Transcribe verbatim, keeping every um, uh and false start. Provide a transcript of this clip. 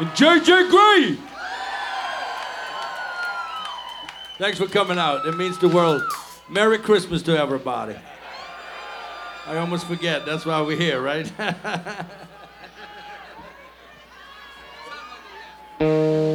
and J J Gray. Thanks for coming out. It means the world. Merry Christmas to everybody. I almost forget. That's why we're here, right?